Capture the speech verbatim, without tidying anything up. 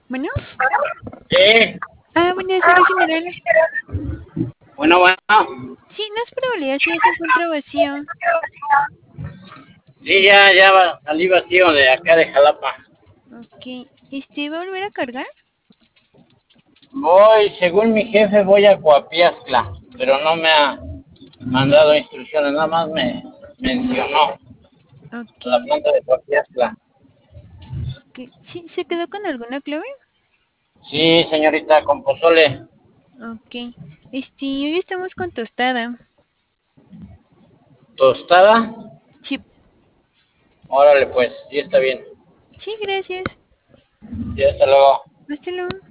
Bueno, Sí, ah, bueno, señor general. bueno, bueno. Sí, no es probabilidad si ya se encuentra vacío. Sí, ya, ya va- salí vacío de acá de Jalapa. Ok, este, ¿va a volver a cargar? Voy, según mi jefe, voy a Coapiazcla, pero no me ha mandado instrucciones, nada más me mencionó Ok, la planta de Coapiazcla. ok. Sí, ¿se quedó con alguna clave? Sí, señorita, con pozole. Ok, este, hoy estamos con tostada. ¿Tostada? Sí, Órale, pues, sí está bien. sí, gracias. Sí, hasta luego. Hasta luego.